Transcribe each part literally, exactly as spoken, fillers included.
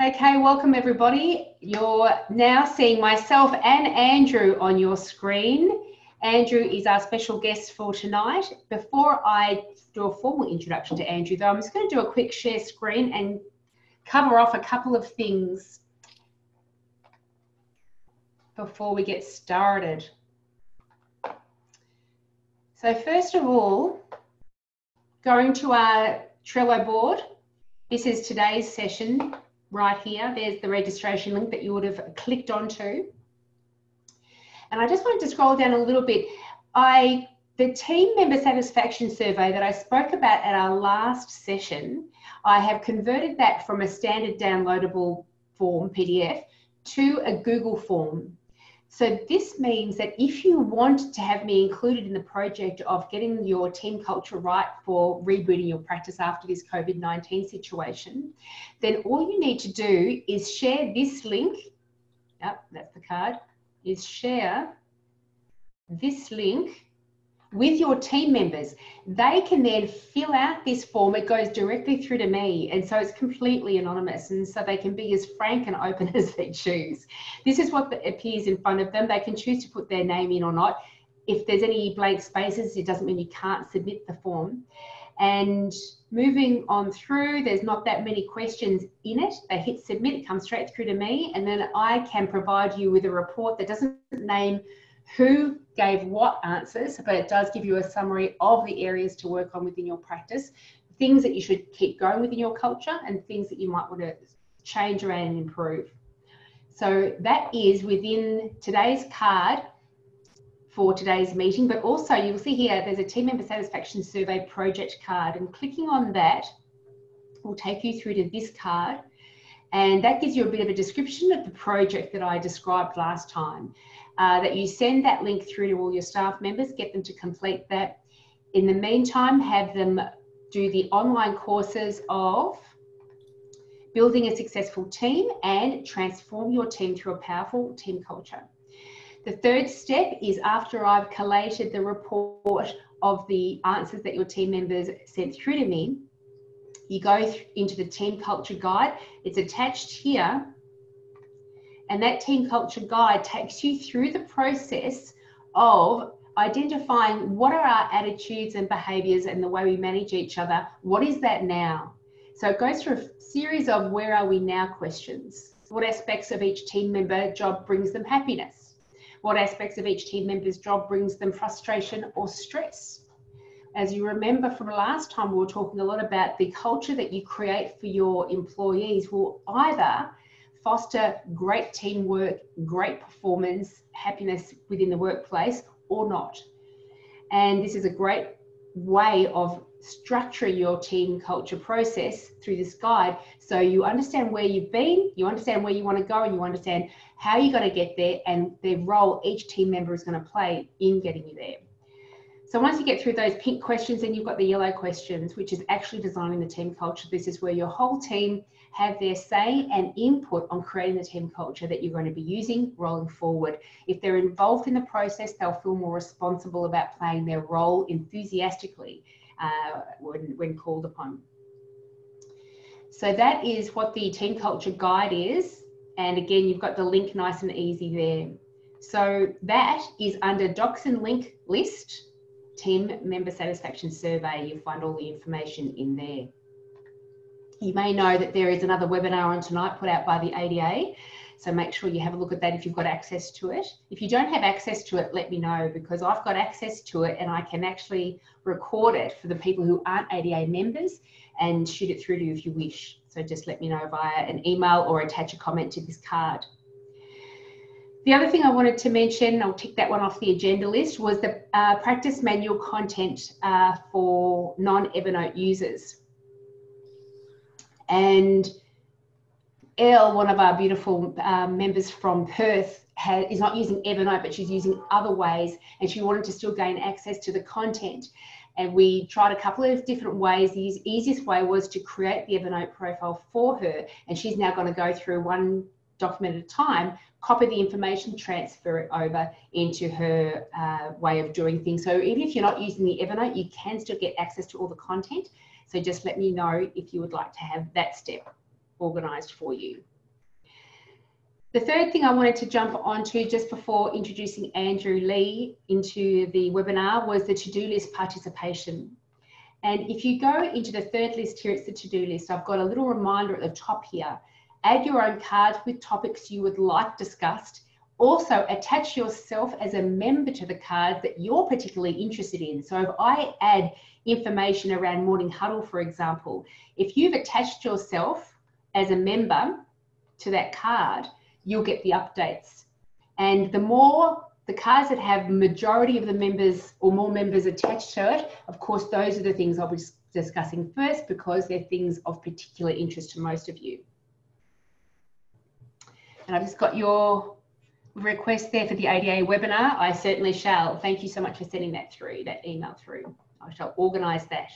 Okay, welcome everybody. You're now seeing myself and Andrew on your screen. Andrew is our special guest for tonight. Before I do a formal introduction to Andrew, though, I'm just going to do a quick share screen and cover off a couple of things before we get started. So first of all, going to our Trello board, this is today's session. Right here, there's the registration link that you would have clicked onto. And I just wanted to scroll down a little bit. I, the team member satisfaction survey that I spoke about at our last session, I have converted that from a standard downloadable form, P D F, to a Google form. So this means that if you want to have me included in the project of getting your team culture right for rebooting your practice after this COVID nineteen situation, then all you need to do is share this link. Yep, that's the card. Is share this link with your team members. They can then fill out this form. It goes directly through to me, and so it's completely anonymous, and so they can be as frank and open as they choose. This is what appears in front of them. They can choose to put their name in or not. If there's any blank spaces, it doesn't mean you can't submit the form. And moving on through, there's not that many questions in it. They hit submit, it comes straight through to me, and then I can provide you with a report that doesn't name who gave what answers, but it does give you a summary of the areas to work on within your practice, things that you should keep going within your culture, and things that you might want to change around and improve. So that is within today's card for today's meeting, but also you'll see here there's a team member satisfaction survey project card, and clicking on that will take you through to this card, and that gives you a bit of a description of the project that I described last time. Uh, that you send that link through to all your staff members, get them to complete that. In the meantime, have them do the online courses of building a successful team and transform your team through a powerful team culture. The third step is, after I've collated the report of the answers that your team members sent through to me, you go into the team culture guide. It's attached here. And that team culture guide takes you through the process of identifying what are our attitudes and behaviours and the way we manage each other. What is that now? So it goes through a series of where are we now questions. What aspects of each team member job brings them happiness? What aspects of each team member's job brings them frustration or stress? As you remember from last time, we were talking a lot about the culture that you create for your employees will either foster great teamwork, great performance, happiness within the workplace, or not. And this is a great way of structuring your team culture process through this guide, so you understand where you've been, you understand where you want to go, and you understand how you're going to get there and the role each team member is going to play in getting you there. So once you get through those pink questions, then you've got the yellow questions, which is actually designing the team culture. This is where your whole team have their say and input on creating the team culture that you're going to be using rolling forward. If they're involved in the process, they'll feel more responsible about playing their role enthusiastically uh, when, when called upon. So that is what the team culture guide is. And again, you've got the link nice and easy there. So that is under Docs and Link List, Team Member Satisfaction Survey. You'll find all the information in there. You may know that there is another webinar on tonight put out by the A D A, so make sure you have a look at that if you've got access to it. If you don't have access to it, let me know, because I've got access to it and I can actually record it for the people who aren't A D A members and shoot it through to you if you wish. So just let me know via an email or attach a comment to this card. The other thing I wanted to mention, I'll tick that one off the agenda list, was the uh, practice manual content uh, for non-Evernote users. And Elle, one of our beautiful um, members from Perth, has, is not using Evernote, but she's using other ways, and she wanted to still gain access to the content. And we tried a couple of different ways. The easiest way was to create the Evernote profile for her, and she's now going to go through one document at a time, copy the information, transfer it over into her uh, way of doing things. So even if you're not using the Evernote, you can still get access to all the content. So just let me know if you would like to have that step organised for you. The third thing I wanted to jump onto just before introducing Andrew Lee into the webinar was the to-do list participation. And if you go into the third list here, it's the to-do list. I've got a little reminder at the top here. Add your own cards with topics you would like discussed. Also, attach yourself as a member to the card that you're particularly interested in. So if I add information around Morning Huddle, for example, if you've attached yourself as a member to that card, you'll get the updates. And the more the cards that have majority of the members or more members attached to it, of course, those are the things I'll be discussing first because they're things of particular interest to most of you. And I've just got your request there for the A D A webinar. I certainly shall. Thank you so much for sending that through, that email through. I shall organise that.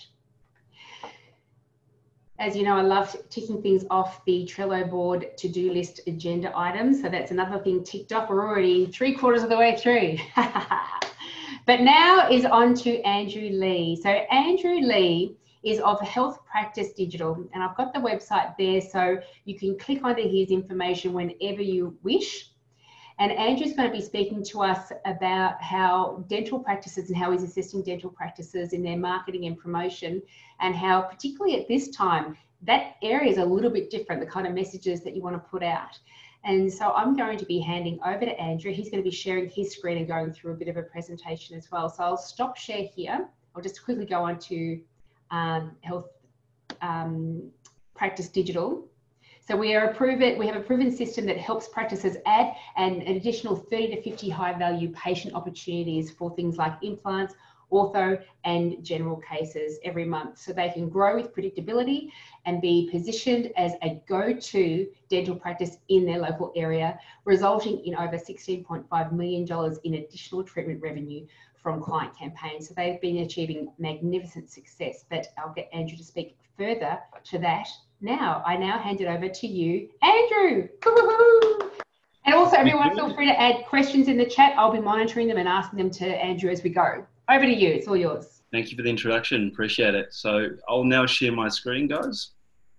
As you know, I love ticking things off the Trello board to-do list agenda items. So that's another thing ticked off. We're already three quarters of the way through. But now is on to Andrew Lee. So Andrew Lee is of Health Practice Digital, and I've got the website there so you can click onto his information whenever you wish. And Andrew's going to be speaking to us about how dental practices and how he's assisting dental practices in their marketing and promotion, and how particularly at this time, that area is a little bit different, the kind of messages that you want to put out. And so I'm going to be handing over to Andrew. He's going to be sharing his screen and going through a bit of a presentation as well. So I'll stop share here. I'll just quickly go on to um, Health um, Practice Digital. So we are a proven, we have a proven system that helps practices add an, an additional thirty to fifty high value patient opportunities for things like implants, ortho and general cases every month. So they can grow with predictability and be positioned as a go-to dental practice in their local area, resulting in over sixteen point five million dollars in additional treatment revenue from client campaigns. So they've been achieving magnificent success, but I'll get Andrew to speak further to that. Now, I now hand it over to you, Andrew. And also everyone feel free to add questions in the chat. I'll be monitoring them and asking them to Andrew as we go. Over to you, it's all yours. Thank you for the introduction, appreciate it. So I'll now share my screen, guys.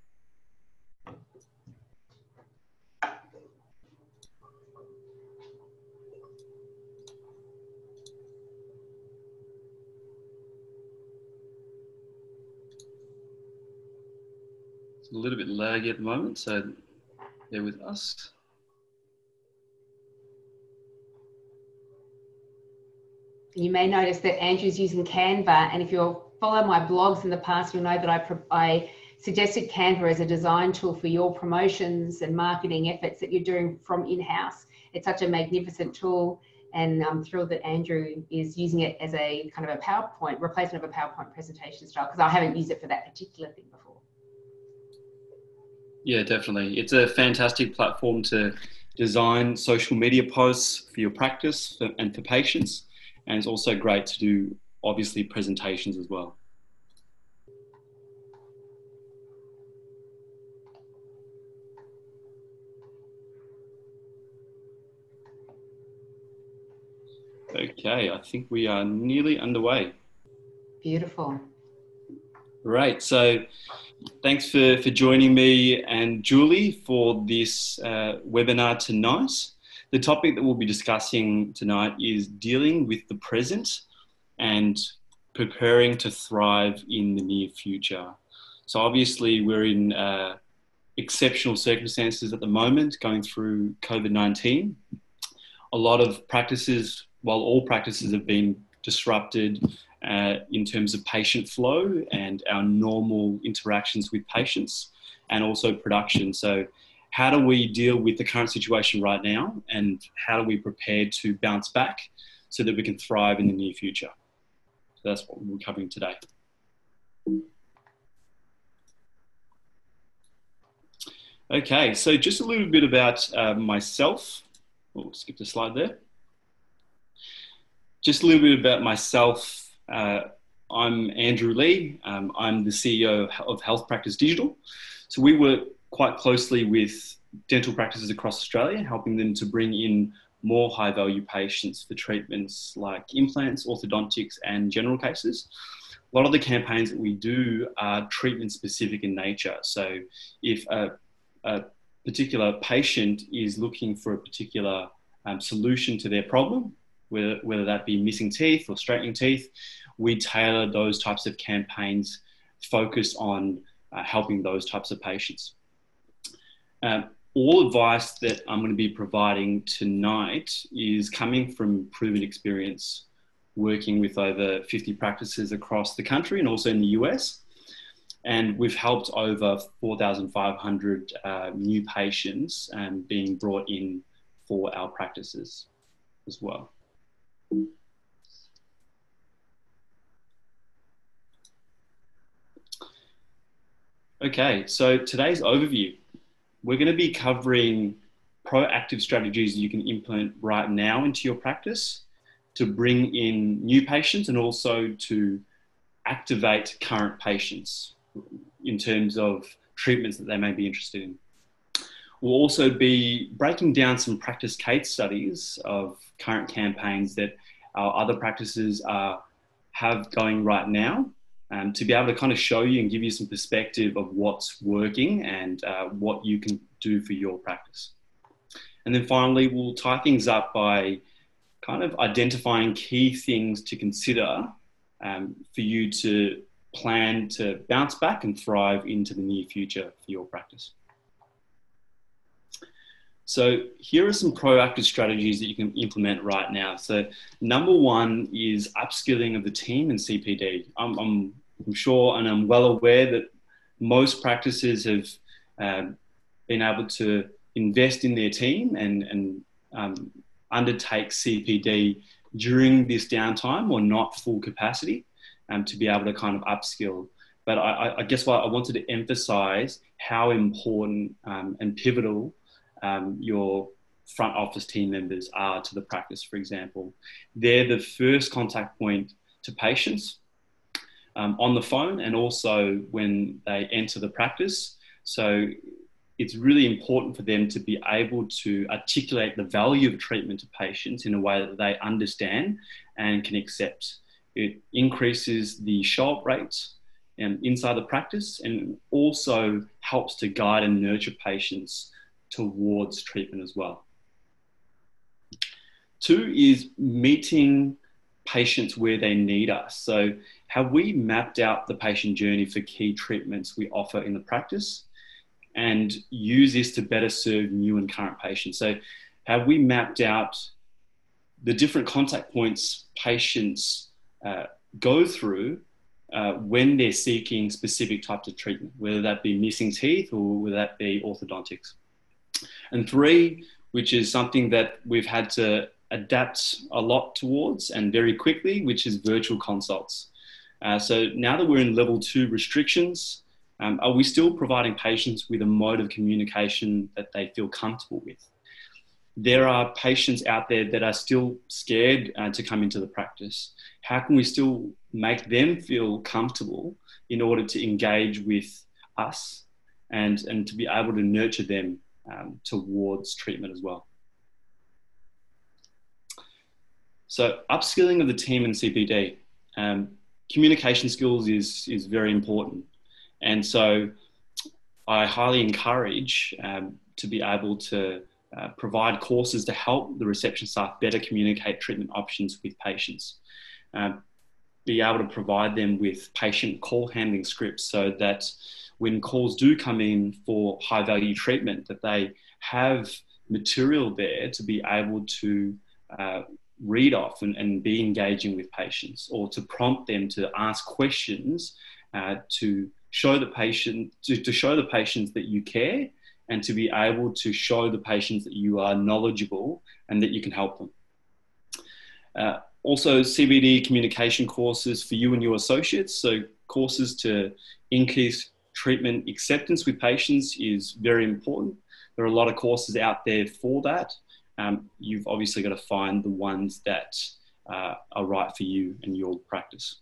A little bit laggy at the moment, so bear with us. You may notice that Andrew's using Canva, and if you'll follow my blogs in the past, you'll know that I, I suggested Canva as a design tool for your promotions and marketing efforts that you're doing from in-house. It's such a magnificent tool, and I'm thrilled that Andrew is using it as a kind of a PowerPoint, replacement of a PowerPoint presentation style, because I haven't used it for that particular thing before. Yeah, definitely. It's a fantastic platform to design social media posts for your practice and for patients. And it's also great to do, obviously, presentations as well. Okay, I think we are nearly underway. Beautiful. Great. So thanks for, for joining me and Julie for this uh, webinar tonight. The topic that we'll be discussing tonight is dealing with the present and preparing to thrive in the near future. So obviously we're in uh, exceptional circumstances at the moment going through COVID nineteen. A lot of practices, while all practices have been disrupted uh, in terms of patient flow and our normal interactions with patients and also production. So how do we deal with the current situation right now, and how do we prepare to bounce back so that we can thrive in the near future? So that's what we're covering today. Okay, so just a little bit about uh, myself. Oh, skip the slide there. Just a little bit about myself. Uh, I'm Andrew Lee. Um, I'm the C E O of Health Practice Digital. So we work quite closely with dental practices across Australia, helping them to bring in more high value patients for treatments like implants, orthodontics and general cases. A lot of the campaigns that we do are treatment specific in nature. So if a, a particular patient is looking for a particular um, solution to their problem, whether, whether that be missing teeth or straightening teeth, we tailor those types of campaigns focused on uh, helping those types of patients. Um, all advice that I'm going to be providing tonight is coming from proven experience working with over fifty practices across the country and also in the U S. And we've helped over four thousand five hundred uh, new patients um, being brought in for our practices as well. Okay, so today's overview, we're going to be covering proactive strategies you can implement right now into your practice to bring in new patients and also to activate current patients in terms of treatments that they may be interested in. We'll also be breaking down some practice case studies of current campaigns that our other practices are, have going right now, um, to be able to kind of show you and give you some perspective of what's working and uh, what you can do for your practice. And then finally, we'll tie things up by kind of identifying key things to consider um, for you to plan to bounce back and thrive into the near future for your practice. So here are some proactive strategies that you can implement right now. So number one is upskilling of the team in C P D. I'm, I'm, I'm sure and I'm well aware that most practices have uh, been able to invest in their team and, and um, undertake C P D during this downtime or not full capacity um, to be able to kind of upskill. But I, I guess what I wanted to emphasize how important um, and pivotal um, your front office team members are to the practice, for example. They're the first contact point to patients um, on the phone and also when they enter the practice. So it's really important for them to be able to articulate the value of treatment to patients in a way that they understand and can accept. It increases the show-up rates um, inside the practice and also helps to guide and nurture patients towards treatment as well. Two is meeting patients where they need us. So have we mapped out the patient journey for key treatments we offer in the practice and use this to better serve new and current patients? So have we mapped out the different contact points patients uh, go through uh, when they're seeking specific types of treatment, whether that be missing teeth or whether that be orthodontics? And three, which is something that we've had to adapt a lot towards and very quickly, which is virtual consults. Uh, so now that we're in level two restrictions, um, are we still providing patients with a mode of communication that they feel comfortable with? There are patients out there that are still scared uh, to come into the practice. How can we still make them feel comfortable in order to engage with us and, and to be able to nurture them um, towards treatment as well? So upskilling of the team in C P D. Um, communication skills is, is very important. And so I highly encourage um, to be able to uh, provide courses to help the reception staff better communicate treatment options with patients. Um, be able to provide them with patient call handling scripts so that when calls do come in for high value treatment, that they have material there to be able to uh, read off and, and be engaging with patients, or to prompt them to ask questions uh, to show the patient, to, to show the patients that you care and to be able to show the patients that you are knowledgeable and that you can help them. Uh, also C B D communication courses for you and your associates. So courses to increase treatment acceptance with patients is very important. There are a lot of courses out there for that. Um, you've obviously got to find the ones that uh, are right for you and your practice.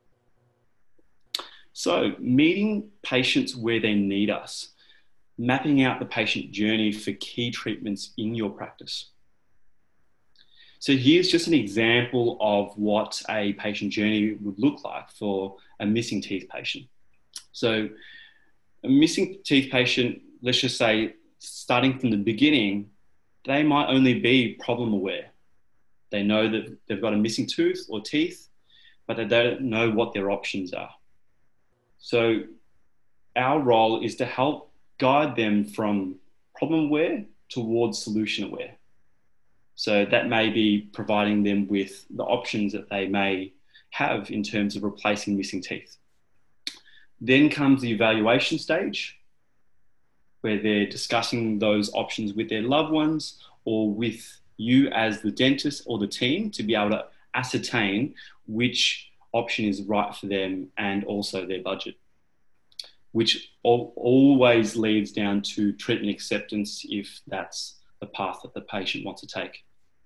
So meeting patients where they need us, mapping out the patient journey for key treatments in your practice. So here's just an example of what a patient journey would look like for a missing teeth patient. So a missing teeth patient, let's just say starting from the beginning, they might only be problem aware. They know that they've got a missing tooth or teeth, but they don't know what their options are. So our role is to help guide them from problem aware towards solution aware. So that may be providing them with the options that they may have in terms of replacing missing teeth. Then comes the evaluation stage, where they're discussing those options with their loved ones or with you as the dentist or the team to be able to ascertain which option is right for them and also their budget, which al- always leads down to treatment acceptance if that's the path that the patient wants to take.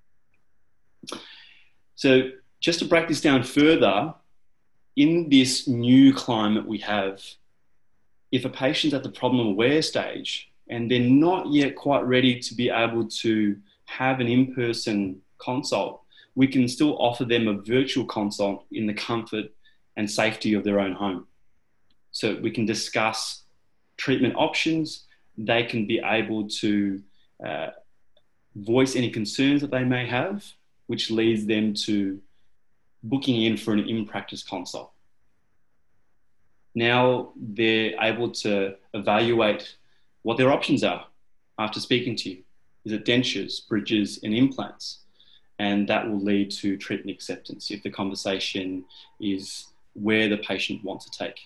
So just to break this down further, in this new climate we have, if a patient's at the problem aware stage and they're not yet quite ready to be able to have an in-person consult, we can still offer them a virtual consult in the comfort and safety of their own home. So we can discuss treatment options. They can be able to uh, voice any concerns that they may have, which leads them to booking in for an in-practice consult. Now they're able to evaluate what their options are after speaking to you. Is it dentures, bridges, and implants? And that will lead to treatment acceptance if the conversation is where the patient wants to take.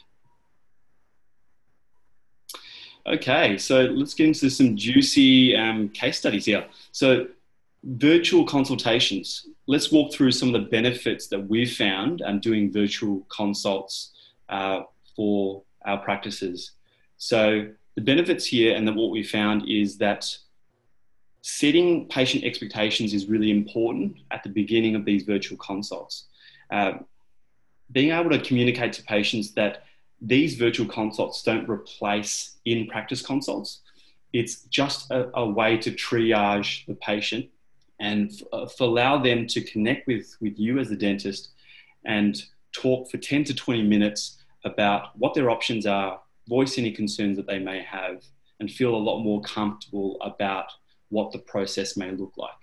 Okay, so let's get into some juicy um, case studies here. So virtual consultations. Let's walk through some of the benefits that we've found um, doing virtual consults uh, for our practices. So the benefits here and then what we found is that setting patient expectations is really important at the beginning of these virtual consults. Uh, being able to communicate to patients that these virtual consults don't replace in-practice consults. It's just a, a way to triage the patient and f- allow them to connect with, with you as the dentist and talk for ten to twenty minutes about what their options are, voice any concerns that they may have, and feel a lot more comfortable about what the process may look like.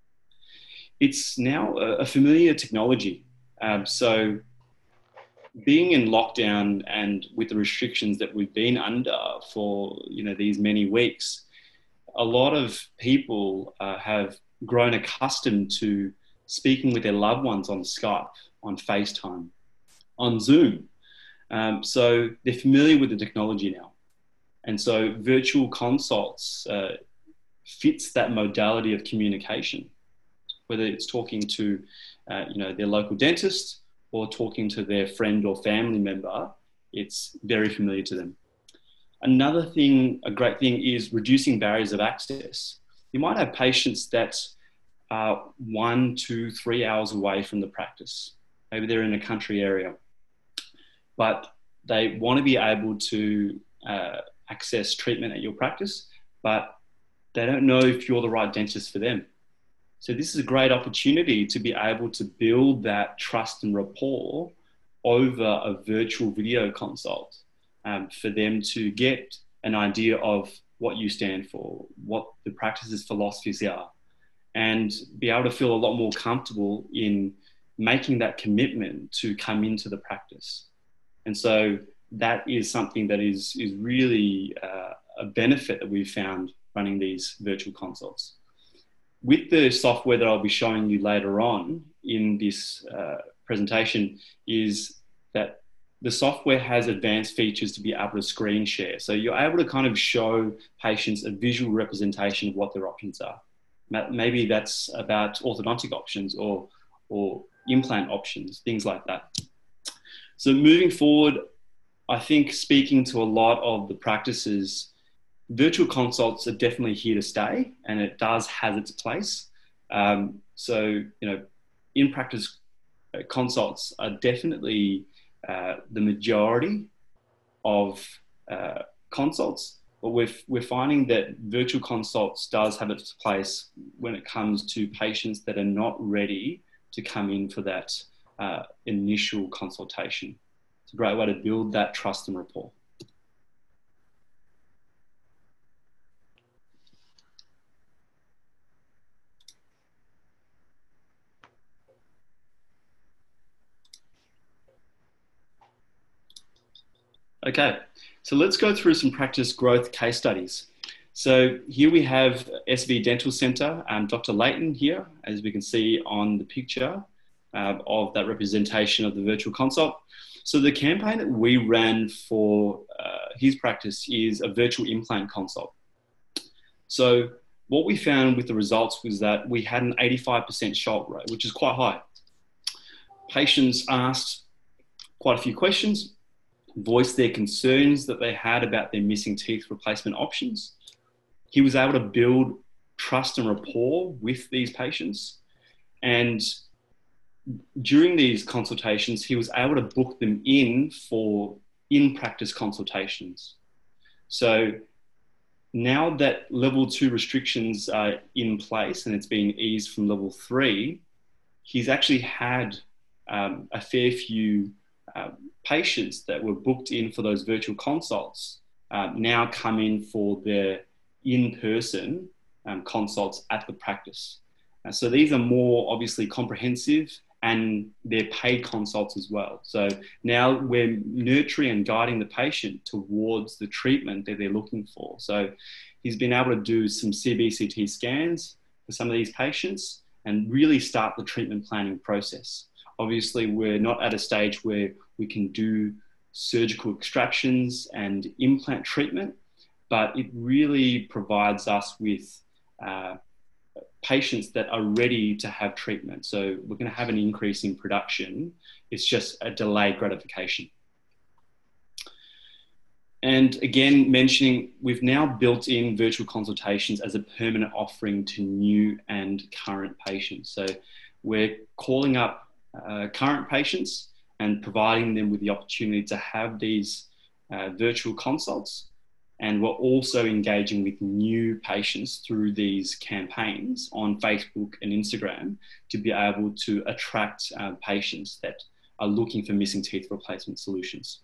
It's now a, a familiar technology. Um, so being in lockdown and with the restrictions that we've been under for, you know, these many weeks, a lot of people uh, have grown accustomed to speaking with their loved ones on Skype, on FaceTime, on Zoom. Um, so they're familiar with the technology now. And so virtual consults uh, fits that modality of communication, whether it's talking to, uh, you know, their local dentist or talking to their friend or family member, it's very familiar to them. Another thing, a great thing is reducing barriers of access. You might have patients that are one, two, three hours away from the practice. Maybe they're in a country area, but they want to be able to uh, access treatment at your practice, but they don't know if you're the right dentist for them. So this is a great opportunity to be able to build that trust and rapport over a virtual video consult um, for them to get an idea of what you stand for, what the practice's philosophies are, and be able to feel a lot more comfortable in making that commitment to come into the practice. And so that is something that is, is really uh, a benefit that we've found running these virtual consults. With the software that I'll be showing you later on in this uh, presentation is that the software has advanced features to be able to screen share. So you're able to kind of show patients a visual representation of what their options are. Maybe that's about orthodontic options or, or implant options, things like that. So moving forward, I think speaking to a lot of the practices, virtual consults are definitely here to stay, and it does have its place. Um, so, you know, in-practice consults are definitely uh, the majority of uh, consults, but we're, we're finding that virtual consults does have its place when it comes to patients that are not ready to come in for that uh, initial consultation. It's a great way to build that trust and rapport. Okay, so let's go through some practice growth case studies. So here we have S V Dental Centre, um, Doctor Layton here, as we can see on the picture uh, of that representation of the virtual consult. So the campaign that we ran for uh, his practice is a virtual implant consult. So what we found with the results was that we had an eighty-five percent show-up rate, which is quite high. Patients asked quite a few questions, voiced their concerns that they had about their missing teeth replacement options. He was able to build trust and rapport with these patients. And during these consultations, he was able to book them in for in-practice consultations. So now that level two restrictions are in place and it's been eased from level three, he's actually had um, a fair few uh, patients that were booked in for those virtual consults uh, now come in for their in-person um, consults at the practice. Uh, so these are more obviously comprehensive and they're paid consults as well. So now we're nurturing and guiding the patient towards the treatment that they're looking for. So he's been able to do some C B C T scans for some of these patients and really start the treatment planning process. Obviously, we're not at a stage where we can do surgical extractions and implant treatment, but it really provides us with uh, patients that are ready to have treatment. So we're going to have an increase in production. It's just a delayed gratification. And again, mentioning we've now built in virtual consultations as a permanent offering to new and current patients. So we're calling up uh, current patients and providing them with the opportunity to have these uh, virtual consults. And we're also engaging with new patients through these campaigns on Facebook and Instagram to be able to attract uh, patients that are looking for missing teeth replacement solutions.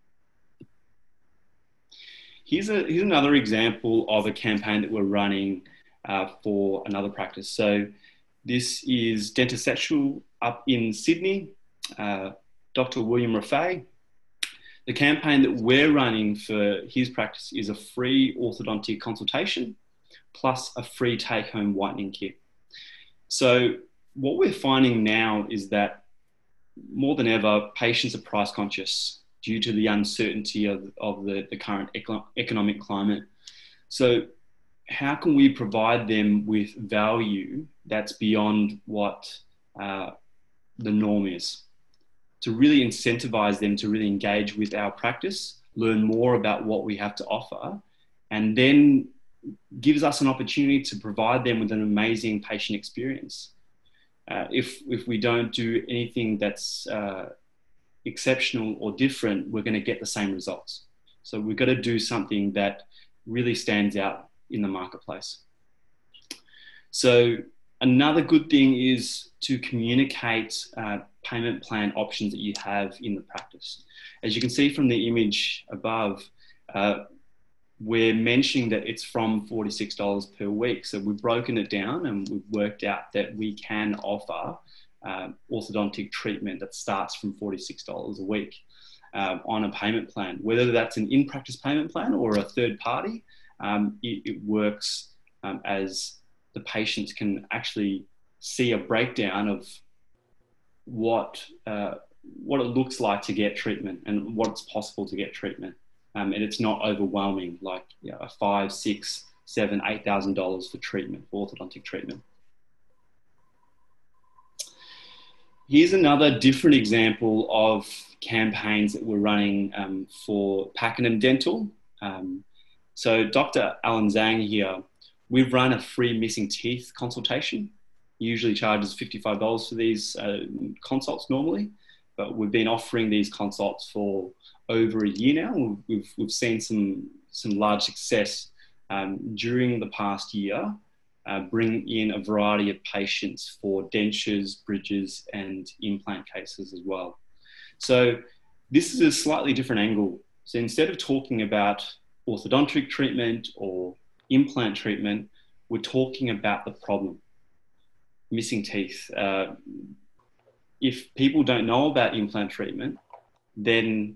Here's, a, here's another example of a campaign that we're running uh, for another practice. So this is Dentisexual up in Sydney, uh, Doctor William Raffay. The campaign that we're running for his practice is a free orthodontic consultation plus a free take-home whitening kit. So what we're finding now is that more than ever, patients are price conscious due to the uncertainty of, of the, the current eco- economic climate. So how can we provide them with value that's beyond what uh, the norm is? To really incentivize them to really engage with our practice, learn more about what we have to offer, and then gives us an opportunity to provide them with an amazing patient experience. Uh, if, if we don't do anything that's uh, exceptional or different, we're going to get the same results. So we've got to do something that really stands out in the marketplace. So another good thing is to communicate uh, payment plan options that you have in the practice. As you can see from the image above, uh, we're mentioning that it's from forty-six dollars per week. So we've broken it down and we've worked out that we can offer um, orthodontic treatment that starts from forty-six dollars a week um, on a payment plan. Whether that's an in-practice payment plan or a third party, um, it, it works um, as the patients can actually see a breakdown of what uh, what it looks like to get treatment and what's possible to get treatment, um, and it's not overwhelming like you know, a five, six, seven, eight thousand dollars for treatment, for orthodontic treatment. Here's another different example of campaigns that we're running um, for Pakenham Dental. Um, so Doctor Alan Zhang here, we've run a free missing teeth consultation. He usually charges fifty-five dollars for these uh, consults normally, but we've been offering these consults for over a year now. We've, we've seen some, some large success um, during the past year, uh, bringing in a variety of patients for dentures, bridges, and implant cases as well. So this is a slightly different angle. So instead of talking about orthodontic treatment or implant treatment, we're talking about the problem. Missing teeth. Uh, if people don't know about implant treatment, then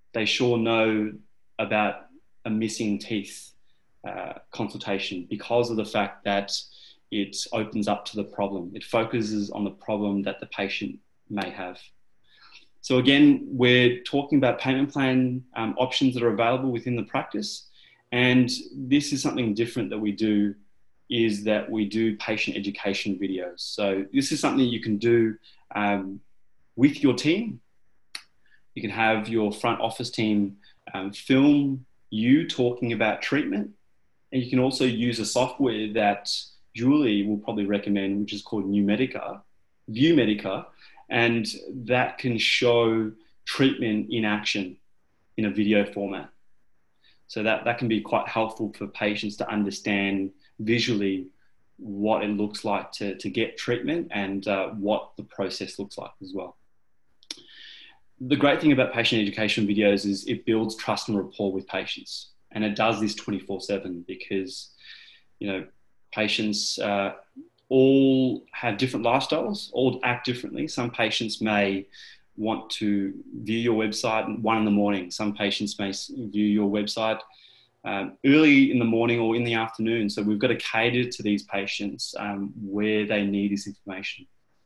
they sure know about a missing teeth uh, consultation because of the fact that it opens up to the problem. It focuses on the problem that the patient may have. So again, we're talking about payment plan um, options that are available within the practice. And this is something different that we do, is that we do patient education videos. So this is something you can do um, with your team. You can have your front office team um, film you talking about treatment. And you can also use a software that Julie will probably recommend, which is called Numedica, Viewmedica, and that can show treatment in action in a video format. So that, that can be quite helpful for patients to understand visually what it looks like to, to get treatment and uh, what the process looks like as well. The great thing about patient education videos is it builds trust and rapport with patients. And it does this twenty-four seven because, you know, patients uh, all have different lifestyles, all act differently. Some patients may want to view your website at one in the morning. Some patients may view your website um, early in the morning or in the afternoon. So we've got to cater to these patients um, where they need this information.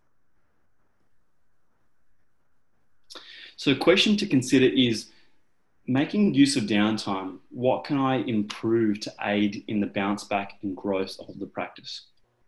So a question to consider is, making use of downtime, what can I improve to aid in the bounce back and growth of the practice?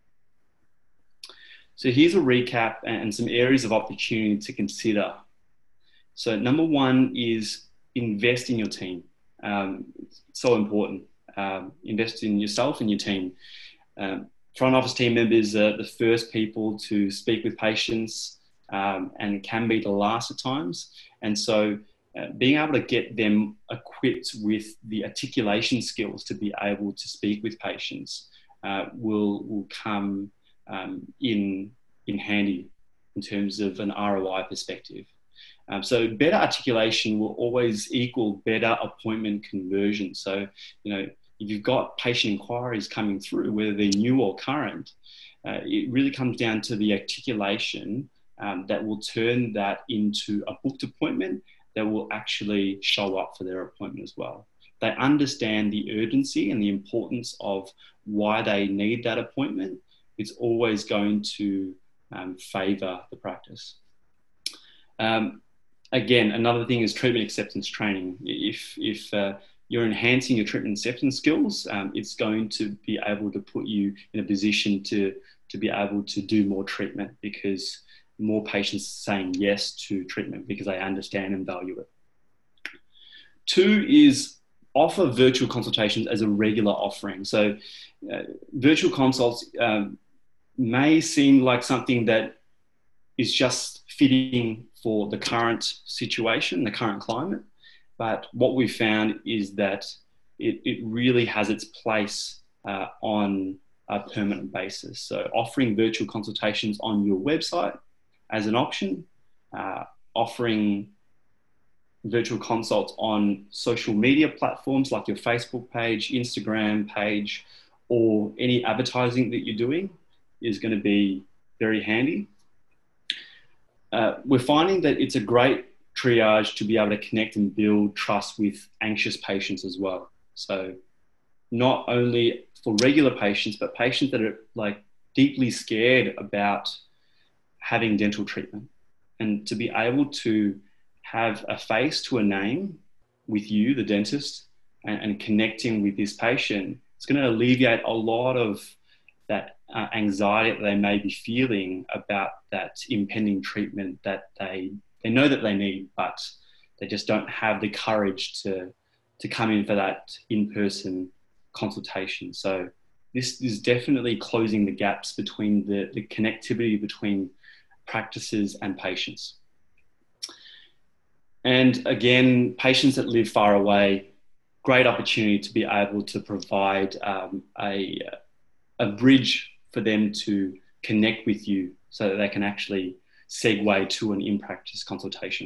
So here's a recap and some areas of opportunity to consider. So number one is invest in your team. Um, it's so important. Um, invest in yourself and your team. Um, front office team members are the first people to speak with patients um, and can be the last at times. And so Uh, being able to get them equipped with the articulation skills to be able to speak with patients uh, will, will come um, in, in handy in terms of an R O I perspective. Um, so better articulation will always equal better appointment conversion. So, you know, if you've got patient inquiries coming through, whether they're new or current, uh, it really comes down to the articulation um, that will turn that into a booked appointment that will actually show up for their appointment as well. They understand the urgency and the importance of why they need that appointment. It's always going to um, favour the practice. Um, again, another thing is treatment acceptance training. If, if uh, you're enhancing your treatment acceptance skills, um, it's going to be able to put you in a position to, to be able to do more treatment, because more patients saying yes to treatment because they understand and value it. Two is offer virtual consultations as a regular offering. So uh, virtual consults um, may seem like something that is just fitting for the current situation, the current climate. But what we found is that it, it really has its place uh, on a permanent basis. So offering virtual consultations on your website as an option, uh, offering virtual consults on social media platforms like your Facebook page, Instagram page, or any advertising that you're doing is going to be very handy. Uh, we're finding that it's a great triage to be able to connect and build trust with anxious patients as well. So not only for regular patients, but patients that are like deeply scared about having dental treatment, and to be able to have a face to a name with you, the dentist, and, and connecting with this patient, it's going to alleviate a lot of that uh, anxiety that they may be feeling about that impending treatment that they, they know that they need, but they just don't have the courage to, to come in for that in-person consultation. So this is definitely closing the gaps between the, the connectivity between practices and patients. And again, patients that live far away, great opportunity to be able to provide um, a, a bridge for them to connect with you so that they can actually segue to an in-practice consultation.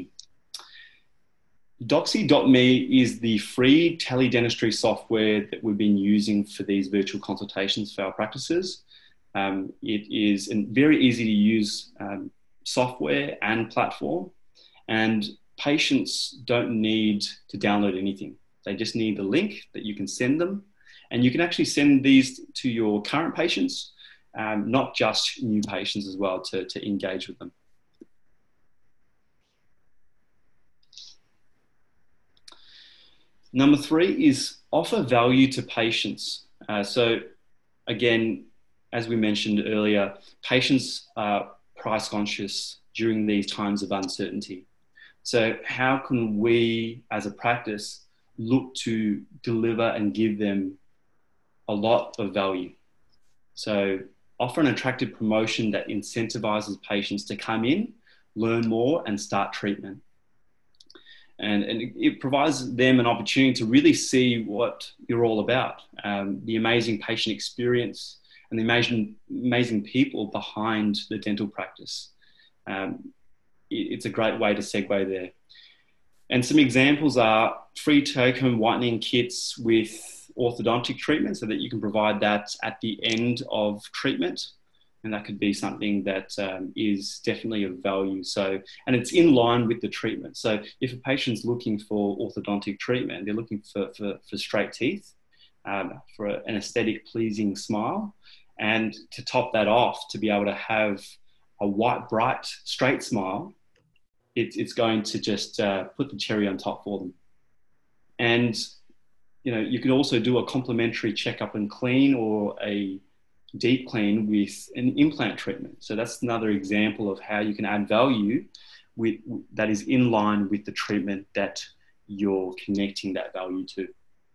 Doxy dot me is the free teledentistry software that we've been using for these virtual consultations for our practices. Um, it is a very easy to use um, software and platform. And patients don't need to download anything. They just need the link that you can send them. And you can actually send these to your current patients, um, not just new patients as well, to, to engage with them. Number three is offer value to patients. Uh, so again, as we mentioned earlier, patients are price conscious during these times of uncertainty. So how can we as a practice look to deliver and give them a lot of value? So offer an attractive promotion that incentivizes patients to come in, learn more, and start treatment. And, and it provides them an opportunity to really see what you're all about, um, the amazing patient experience and the amazing, amazing people behind the dental practice. Um, it, it's a great way to segue there. And some examples are free take-home whitening kits with orthodontic treatment, so that you can provide that at the end of treatment. And that could be something that um, is definitely of value. So, and it's in line with the treatment. So if a patient's looking for orthodontic treatment, they're looking for, for, for straight teeth, um, for a, an aesthetic pleasing smile. And to top that off, to be able to have a white, bright, straight smile, it, it's going to just uh, put the cherry on top for them. And, you know, you can also do a complimentary checkup and clean or a deep clean with an implant treatment. So that's another example of how you can add value with, that is in line with the treatment that you're connecting that value to.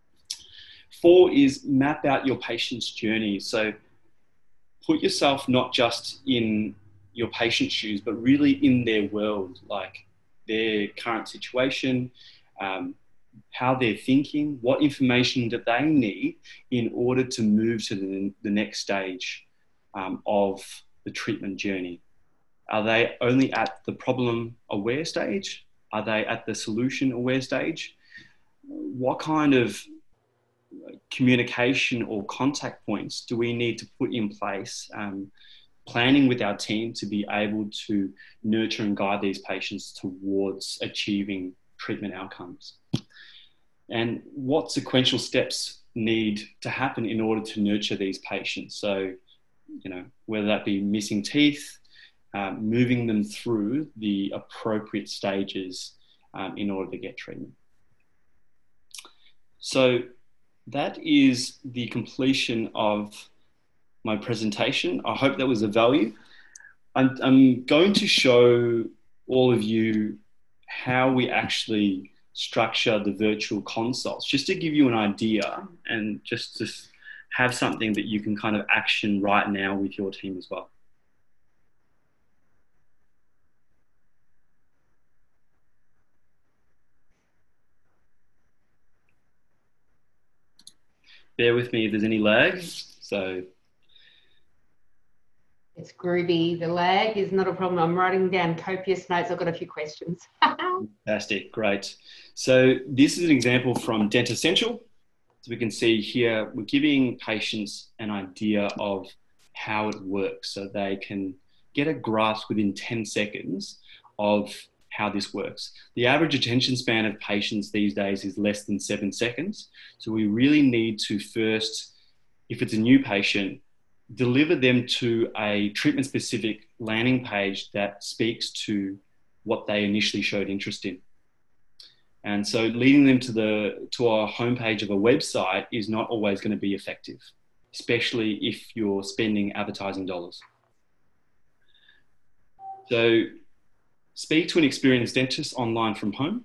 Four is map out your patient's journey. So put yourself not just in your patient's shoes, but really in their world, like their current situation, um, how they're thinking, what information that they need in order to move to the, the next stage um, of the treatment journey. Are they only at the problem aware stage? Are they at the solution aware stage? What kind of communication or contact points do we need to put in place, um, planning with our team to be able to nurture and guide these patients towards achieving treatment outcomes? And what sequential steps need to happen in order to nurture these patients? So, you know, whether that be missing teeth, um, moving them through the appropriate stages um, in order to get treatment. So that is the completion of my presentation. I hope that was of value. I'm, I'm going to show all of you how we actually structure the virtual consults, just to give you an idea and just to have something that you can kind of action right now with your team as well. Bear with me if there's any lag. So it's groovy. The lag is not a problem. I'm writing down copious notes. I've got a few questions. Fantastic, great. So this is an example from Dent Essential. So we can see here, we're giving patients an idea of how it works so they can get a grasp within ten seconds of how this works. The average attention span of patients these days is less than seven seconds. So we really need to first, if it's a new patient, deliver them to a treatment-specific landing page that speaks to what they initially showed interest in. And so leading them to the to our homepage of a website is not always going to be effective, especially if you're spending advertising dollars. So speak to an experienced dentist online from home,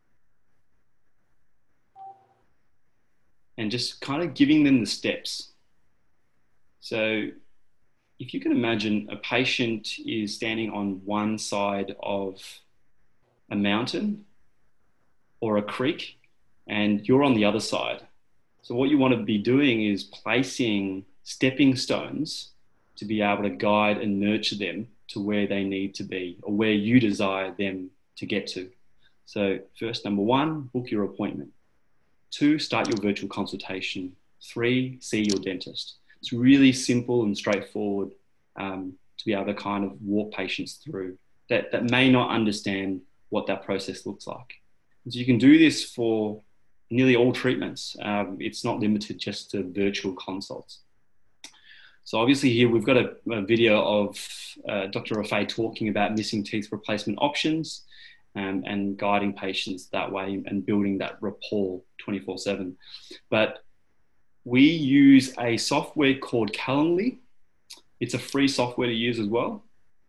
and just kind of giving them the steps. So if you can imagine a patient is standing on one side of a mountain or a creek and you're on the other side. So what you want to be doing is placing stepping stones to be able to guide and nurture them to where they need to be or where you desire them to get to. So first, number one, book your appointment. Two, start your virtual consultation. Three, see your dentist. It's really simple and straightforward um, to be able to kind of walk patients through that, that may not understand what that process looks like. So you can do this for nearly all treatments. Um, it's not limited just to virtual consults. So obviously here we've got a, a video of uh, Doctor Rafay talking about missing teeth replacement options um, and guiding patients that way and building that rapport twenty-four seven. But we use a software called Calendly. It's a free software to use as well.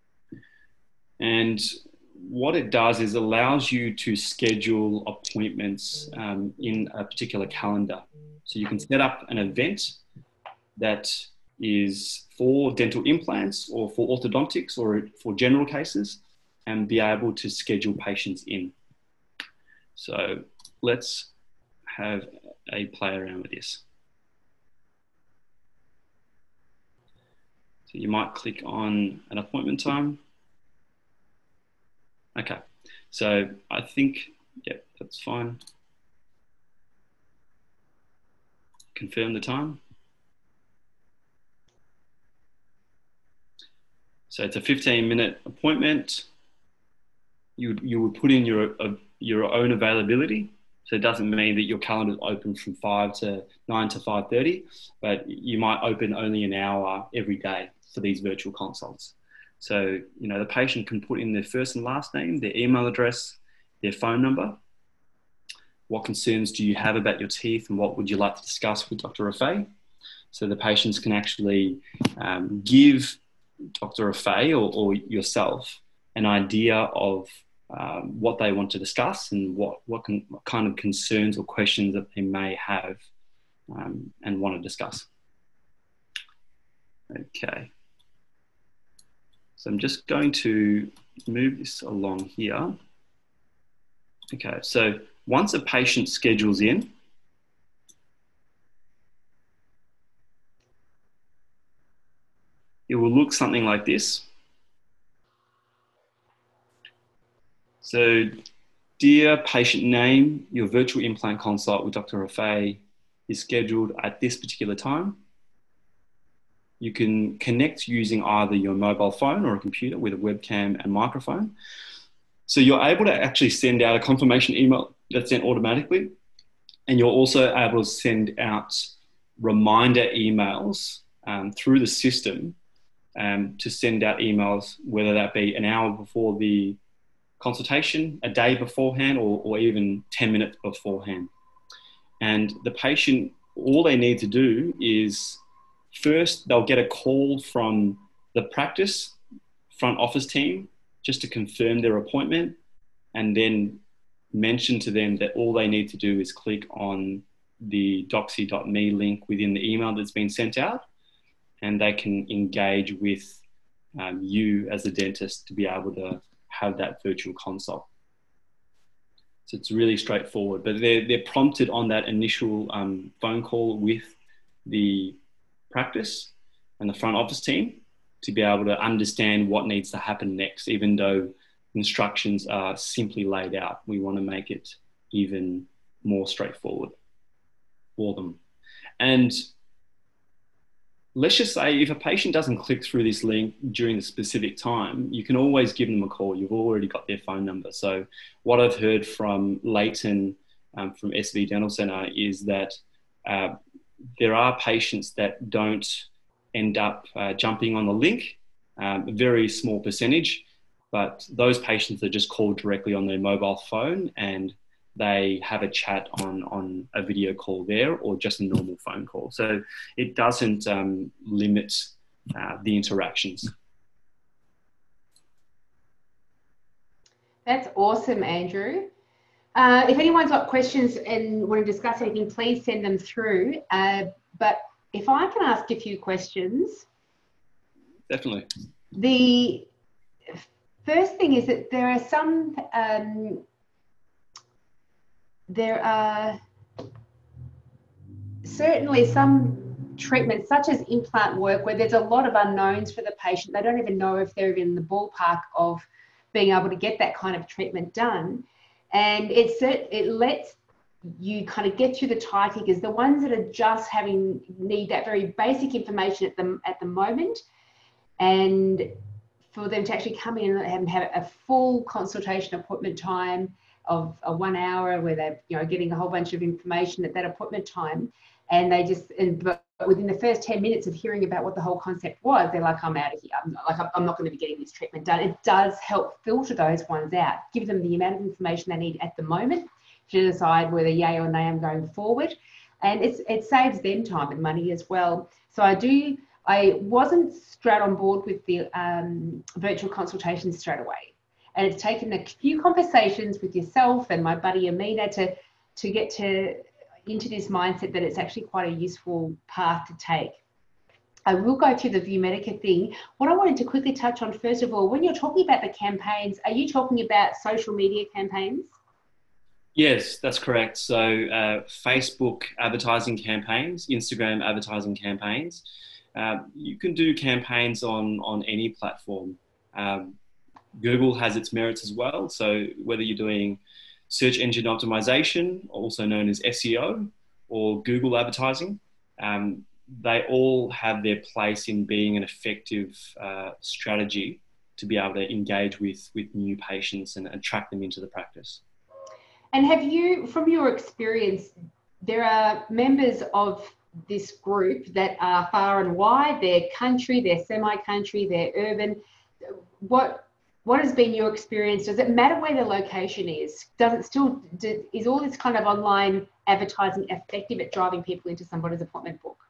And what it does is allows you to schedule appointments um, in a particular calendar. So you can set up an event that is for dental implants or for orthodontics or for general cases and be able to schedule patients in. So let's have a play around with this. So you might click on an appointment time. Okay, so I think, yep, that's fine. Confirm the time. So it's a fifteen minute appointment. You, you would put in your, uh, your own availability. So it doesn't mean that your calendar is open from five to nine to five thirty, but you might open only an hour every day for these virtual consults. So, you know, the patient can put in their first and last name, their email address, their phone number. What concerns do you have about your teeth and what would you like to discuss with Doctor Rafay? So the patients can actually um, give Doctor Rafay or, or yourself an idea of um, what they want to discuss and what, what, can, what kind of concerns or questions that they may have um, and want to discuss. Okay. So I'm just going to move this along here. Okay, so once a patient schedules in, it will look something like this. So, dear patient name, your virtual implant consult with Doctor Rafay is scheduled at this particular time. You can connect using either your mobile phone or a computer with a webcam and microphone. So you're able to actually send out a confirmation email that's sent automatically. And you're also able to send out reminder emails um, through the system um, to send out emails, whether that be an hour before the consultation, a day beforehand, or, or even ten minutes beforehand. And the patient, all they need to do is first, they'll get a call from the practice front office team just to confirm their appointment and then mention to them that all they need to do is click on the doxy dot me link within the email that's been sent out and they can engage with um, you as a dentist to be able to have that virtual consult. So it's really straightforward, but they're, they're prompted on that initial um, phone call with the practice and the front office team to be able to understand what needs to happen next, even though instructions are simply laid out. We want to make it even more straightforward for them. And let's just say if a patient doesn't click through this link during the specific time, you can always give them a call. You've already got their phone number. So what I've heard from Leighton um, from S V Dental Centre is that uh, there are patients that don't end up uh, jumping on the link, um, a very small percentage, but those patients are just called directly on their mobile phone and they have a chat on, on a video call there or just a normal phone call. So it doesn't um, limit uh, the interactions. That's awesome, Andrew. Uh, if anyone's got questions and want to discuss anything, please send them through. Uh, but if I can ask a few questions. Definitely. The first thing is that there are some, um, there are certainly some treatments such as implant work where there's a lot of unknowns for the patient. They don't even know if they're even in the ballpark of being able to get that kind of treatment done. And it's, it lets you kind of get through the tie kickers, the ones that are just having, need that very basic information at the, at the moment. And for them to actually come in and have a full consultation appointment time of a one hour where they're, you know, getting a whole bunch of information at that appointment time. And they just, and but within the first ten minutes of hearing about what the whole concept was, they're like, I'm out of here. I'm not, like, I'm not going to be getting this treatment done. It does help filter those ones out, give them the amount of information they need at the moment to decide whether yay or nay I'm going forward. And it's, it saves them time and money as well. So I do, I wasn't straight on board with the um, virtual consultations straight away. And it's taken a few conversations with yourself and my buddy Amina to, to get to into this mindset that it's actually quite a useful path to take. I will go through the View Medica thing. What I wanted to quickly touch on, first of all, when you're talking about the campaigns, are you talking about social media campaigns? Yes, that's correct. So uh, Facebook advertising campaigns, Instagram advertising campaigns. Uh, you can do campaigns on, on any platform. Um, Google has its merits as well. So whether you're doing search engine optimization, also known as S E O, or Google advertising, um, they all have their place in being an effective uh, strategy to be able to engage with, with new patients and attract them into the practice. And have you, from your experience, there are members of this group that are far and wide, they're country, they're semi-country, they're urban. What what has been your experience? Does it matter where the location is? Does it still, do, is all this kind of online advertising effective at driving people into somebody's appointment book?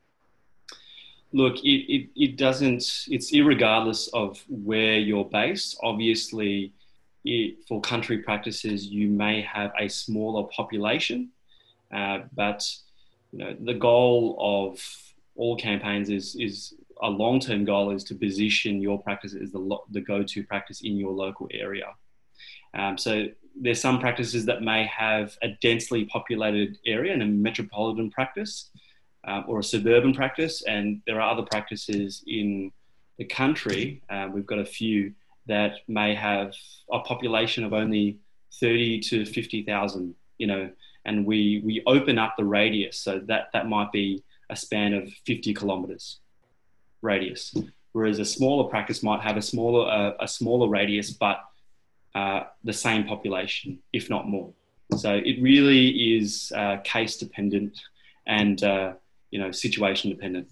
Look, it, it, it doesn't, it's irregardless of where you're based. Obviously, it, for country practices, you may have a smaller population, uh, but you know, the goal of all campaigns is, is a long-term goal is to position your practice as the, lo- the go-to practice in your local area. Um, so there's some practices that may have a densely populated area and a metropolitan practice um, or a suburban practice, and there are other practices in the country. Uh, we've got a few that may have a population of only thirty to fifty thousand, you know, and we, we open up the radius. So that, that might be a span of fifty kilometers radius, whereas a smaller practice might have a smaller, uh, a smaller radius, but uh, the same population, if not more. So it really is uh, case dependent and, uh, you know, situation dependent.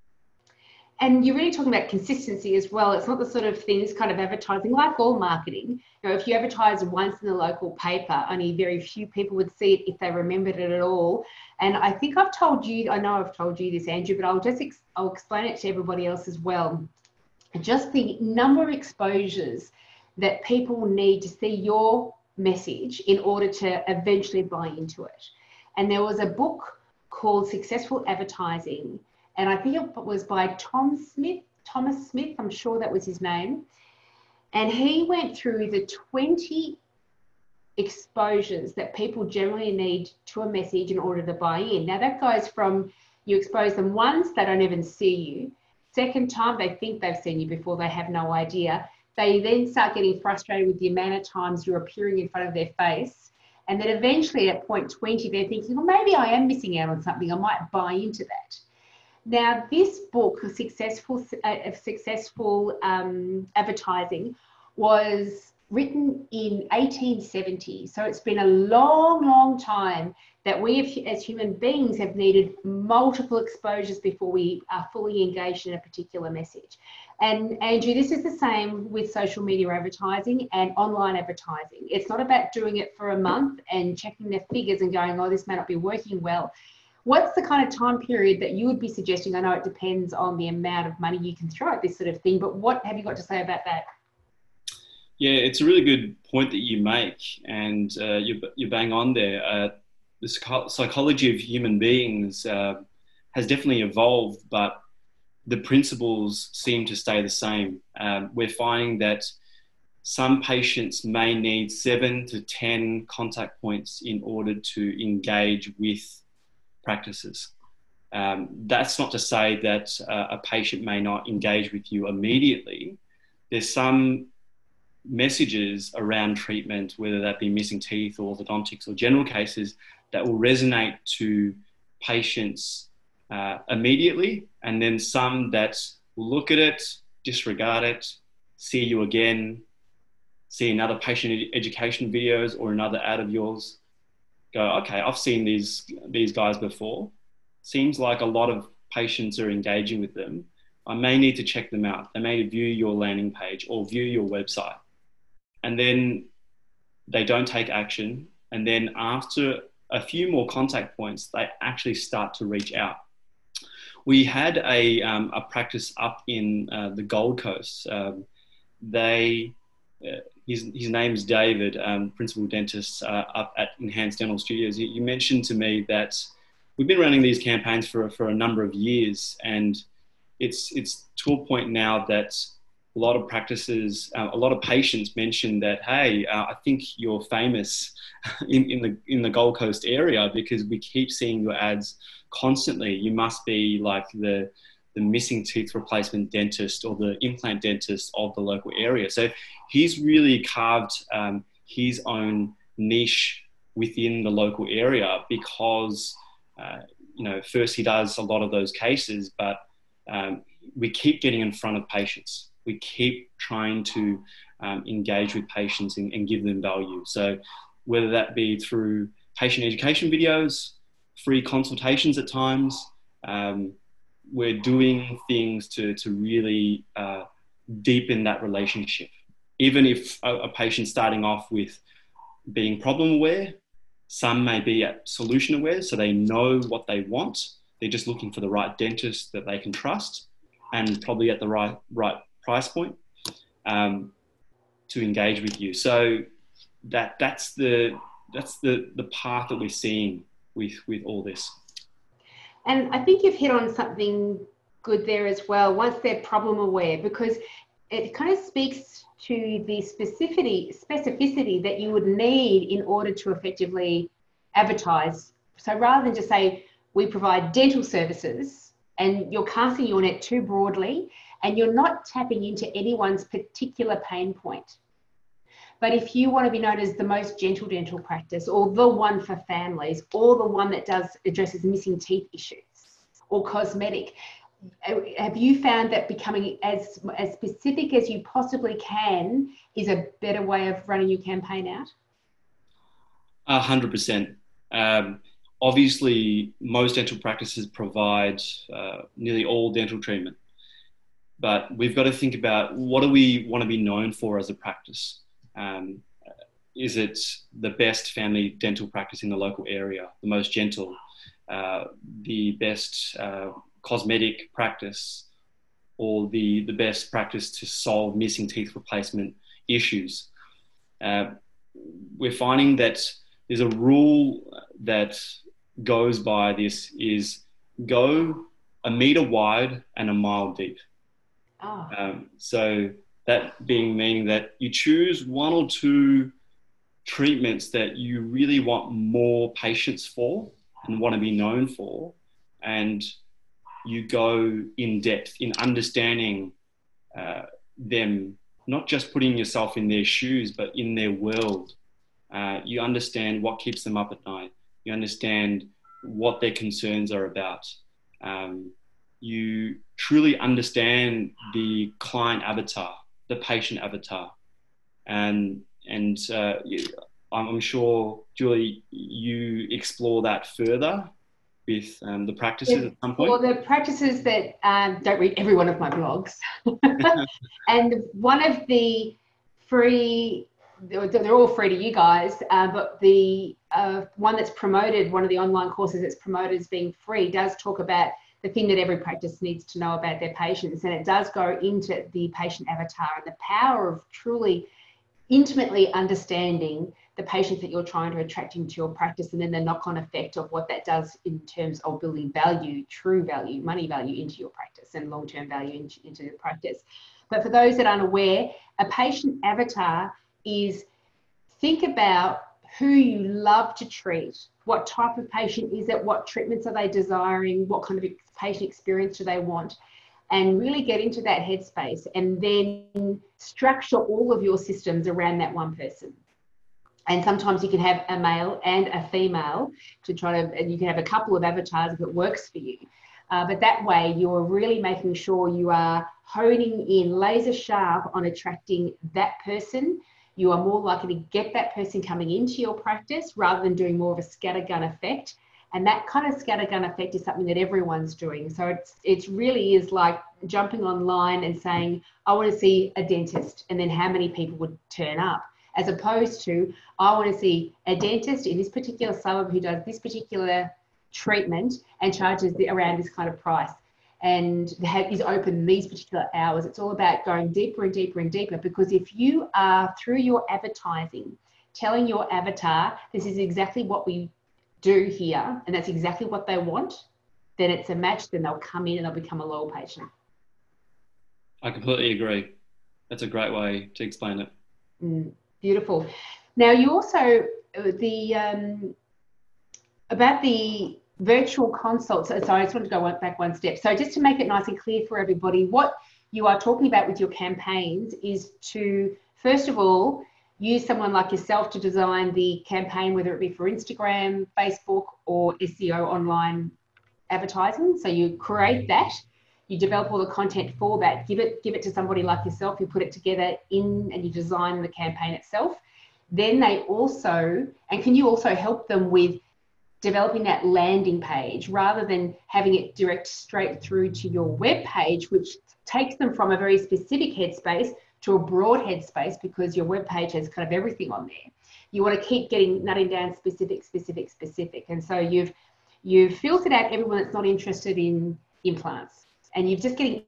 And you're really talking about consistency as well. It's not the sort of thing, this kind of advertising, like all marketing. You know, if you advertise once in the local paper, only very few people would see it if they remembered it at all. And I think I've told you, I know I've told you this, Andrew, but I'll just, ex- I'll explain it to everybody else as well. Just the number of exposures that people need to see your message in order to eventually buy into it. And there was a book called Successful Advertising, and I think it was by Tom Smith, Thomas Smith, I'm sure that was his name. And he went through the twenty exposures that people generally need to a message in order to buy in. Now that goes from you expose them once, they don't even see you. Second time, they think they've seen you before, they have no idea. They then start getting frustrated with the amount of times you're appearing in front of their face. And then eventually at point twenty, they're thinking, well, maybe I am missing out on something. I might buy into that. Now, this book, Successful, uh, Successful um, Advertising, was written in eighteen seventy. So it's been a long, long time that we as human beings have needed multiple exposures before we are fully engaged in a particular message. And Andrew, this is the same with social media advertising and online advertising. It's not about doing it for a month and checking their figures and going, oh, this may not be working well. What's the kind of time period that you would be suggesting? I know it depends on the amount of money you can throw at this sort of thing, but what have you got to say about that? Yeah, it's a really good point that you make, and uh, you're, you're bang on there. Uh, the psychology of human beings uh, has definitely evolved, but the principles seem to stay the same. Um, we're finding that some patients may need seven to ten contact points in order to engage with practices. Um, that's not to say that uh, a patient may not engage with you immediately. There's some messages around treatment, whether that be missing teeth or orthodontics or general cases, that will resonate to patients uh, immediately, and then some that will look at it, disregard it, see you again, see another patient ed- education videos or another ad of yours, go, okay, I've seen these, these guys before. Seems like a lot of patients are engaging with them. I may need to check them out. They may view your landing page or view your website. And then they don't take action. And then after a few more contact points, they actually start to reach out. We had a, um, a practice up in uh, the Gold Coast. Um, they, uh, his, his name's David, um, principal dentist uh, up at Enhanced Dental Studios. You, you mentioned to me that we've been running these campaigns for, for a number of years, and it's, it's to a point now that a lot of practices, uh, a lot of patients mention that, hey, uh, I think you're famous in, in, the, in the Gold Coast area because we keep seeing your ads constantly. You must be like the, the missing teeth replacement dentist or the implant dentist of the local area. So he's really carved um, his own niche within the local area because, uh, you know, first he does a lot of those cases, but um, we keep getting in front of patients. We keep trying to um, engage with patients and, and give them value. So whether that be through patient education videos, free consultations at times, um, we're doing things to, to really uh, deepen that relationship. Even if a, a patient's starting off with being problem aware, some may be at solution aware, so they know what they want. They're just looking for the right dentist that they can trust and probably at the right, right price point um, to engage with you. So that that's the that's the the path that we're seeing with with all this. And I think you've hit on something good there as well. Once they're problem aware, because it kind of speaks to the specificity specificity that you would need in order to effectively advertise. So rather than just say we provide dental services, and you're casting your net too broadly, and you're not tapping into anyone's particular pain point. But if you want to be known as the most gentle dental practice, or the one for families, or the one that does addresses missing teeth issues or cosmetic, have you found that becoming as, as specific as you possibly can is a better way of running your campaign out? A hundred percent. Um, obviously, most dental practices provide uh, nearly all dental treatment. But we've got to think about what do we want to be known for as a practice? Um, is it the best family dental practice in the local area, the most gentle, uh, the best uh, cosmetic practice, or the, the best practice to solve missing teeth replacement issues? Uh, we're finding that there's a rule that goes by this is go a metre wide and a mile deep. Oh. Um, so that being meaning that you choose one or two treatments that you really want more patients for and want to be known for, and you go in depth in understanding uh, them, not just putting yourself in their shoes, but in their world. Uh, you understand what keeps them up at night. You understand what their concerns are about. Um, you truly understand the client avatar, the patient avatar. And, and uh, you, I'm sure, Julie, you explore that further with um, the practices yeah, at some point? Well, the practices that um, don't read every one of my blogs. And one of the free, they're all free to you guys, uh, but the uh, one that's promoted, one of the online courses that's promoted as being free, does talk about the thing that every practice needs to know about their patients. And it does go into the patient avatar and the power of truly intimately understanding the patients that you're trying to attract into your practice, and then the knock-on effect of what that does in terms of building value, true value, money value into your practice and long-term value into, into your practice. But for those that aren't aware, a patient avatar is, think about who you love to treat, what type of patient is it, what treatments are they desiring, what kind of patient experience do they want, and really get into that headspace and then structure all of your systems around that one person. And sometimes you can have a male and a female to try to, and you can have a couple of avatars if it works for you. Uh, but that way you're really making sure you are honing in laser sharp on attracting that person. You are more likely to get that person coming into your practice rather than doing more of a scattergun effect. And that kind of scattergun effect is something that everyone's doing. So it's it's really is like jumping online and saying, I want to see a dentist, and then how many people would turn up, as opposed to, I want to see a dentist in this particular suburb who does this particular treatment and charges the, around this kind of price and is open these particular hours. It's all about going deeper and deeper and deeper, because if you are, through your advertising, telling your avatar, this is exactly what we do here, and that's exactly what they want, then it's a match, then they'll come in and they'll become a loyal patient. I completely agree. That's a great way to explain it. Mm, beautiful. Now, you also, the, um, about the virtual consults, so I just want to go back one step. So just to make it nice and clear for everybody, what you are talking about with your campaigns is to, first of all, use someone like yourself to design the campaign, whether it be for Instagram, Facebook, or S E O online advertising. So you create that, you develop all the content for that, give it, give it to somebody like yourself, you put it together in and you design the campaign itself. Then they also, and can you also help them with developing that landing page rather than having it direct straight through to your web page, which takes them from a very specific headspace to a broad headspace, because your web page has kind of everything on there. You want to keep getting nutting down specific, specific, specific. And so you've you've filtered out everyone that's not interested in implants, and you've just getting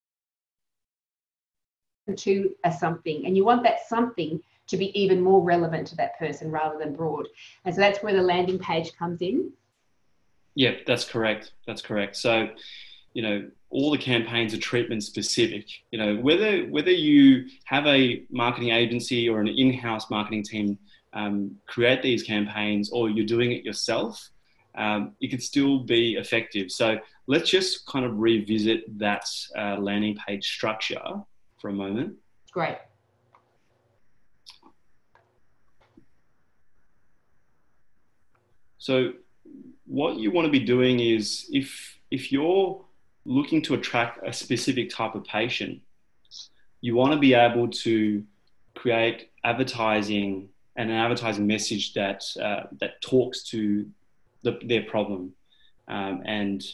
to a something, and you want that something to be even more relevant to that person rather than broad. And so that's where the landing page comes in. Yeah, that's correct. That's correct. So, you know, all the campaigns are treatment specific. You know, whether whether you have a marketing agency or an in-house marketing team um, create these campaigns, or you're doing it yourself, um, it can still be effective. So let's just kind of revisit that uh, landing page structure for a moment. Great. So what you want to be doing is, if if you're looking to attract a specific type of patient, you want to be able to create advertising and an advertising message that uh, that talks to the, their problem um, and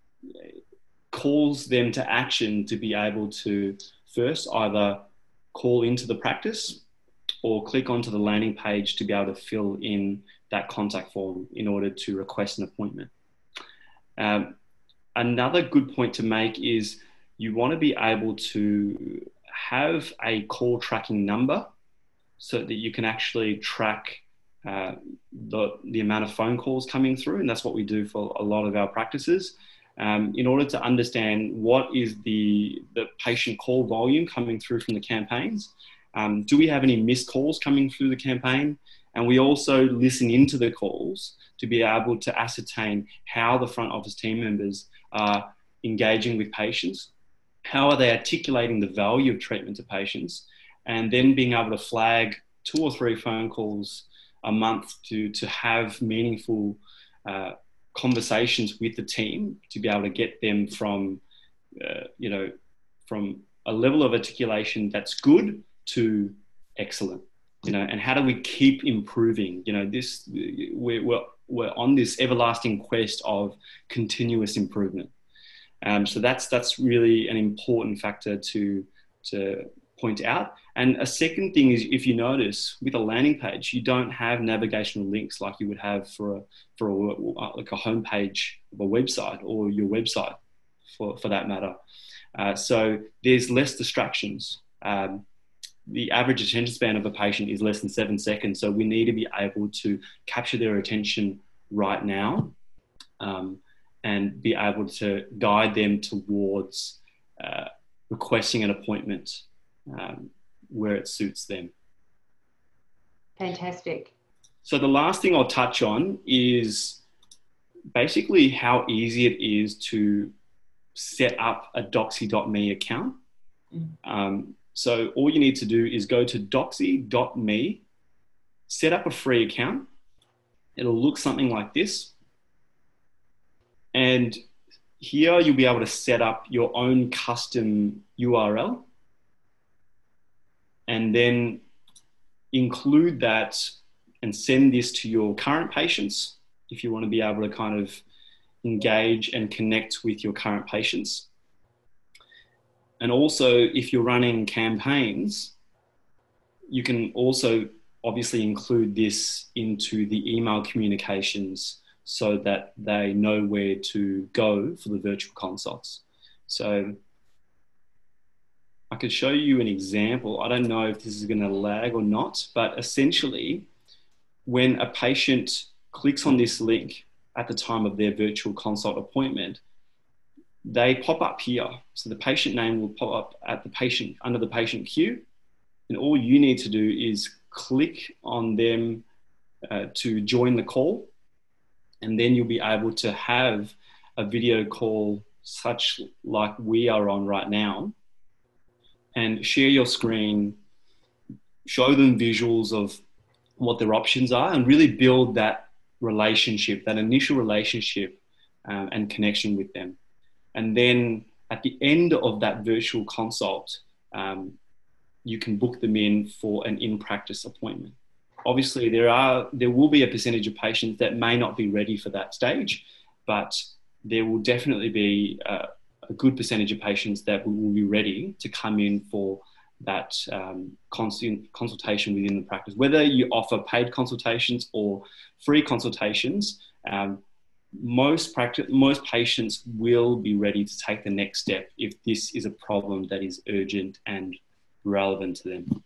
calls them to action to be able to first either call into the practice or click onto the landing page to be able to fill in that contact form in order to request an appointment. Um, another good point to make is you want to be able to have a call tracking number so that you can actually track uh, the, the amount of phone calls coming through. And that's what we do for a lot of our practices. Um, in order to understand what is the, the patient call volume coming through from the campaigns. Um, do we have any missed calls coming through the campaign? And we also listen into the calls to be able to ascertain how the front office team members are engaging with patients, how are they articulating the value of treatment to patients, and then being able to flag two or three phone calls a month to, to have meaningful uh, conversations with the team to be able to get them from, uh, you know, from a level of articulation that's good to excellent, you know, and how do we keep improving? You know, this, we're, we're, we're on this everlasting quest of continuous improvement. Um, so that's, that's really an important factor to, to point out. And a second thing is, if you notice with a landing page, you don't have navigational links like you would have for a, for a, like a homepage of a website or your website for, for that matter. Uh, so there's less distractions. Um, the average attention span of a patient is less than seven seconds. So we need to be able to capture their attention right now um, and be able to guide them towards uh, requesting an appointment um, where it suits them. Fantastic. So the last thing I'll touch on is basically how easy it is to set up a Doxy dot me account. Mm. Um, so all you need to do is go to Doxy dot me, set up a free account. It'll look something like this. And here you'll be able to set up your own custom U R L and then include that and send this to your current patients if you want to be able to kind of engage and connect with your current patients. And also, if you're running campaigns, you can also obviously include this into the email communications so that they know where to go for the virtual consults. So I could show you an example. I don't know if this is going to lag or not, but essentially, when a patient clicks on this link at the time of their virtual consult appointment, they pop up here. So the patient name will pop up at the patient under the patient queue, and all you need to do is click on them uh, to join the call, and then you'll be able to have a video call such like we are on right now, and share your screen, show them visuals of what their options are, and really build that relationship, that initial relationship um, and connection with them. And then at the end of that virtual consult, um, you can book them in for an in-practice appointment. Obviously, there are there will be a percentage of patients that may not be ready for that stage, but there will definitely be uh, a good percentage of patients that will be ready to come in for that um, constant consultation within the practice. Whether you offer paid consultations or free consultations, um, most practice, most patients will be ready to take the next step if this is a problem that is urgent and relevant to them.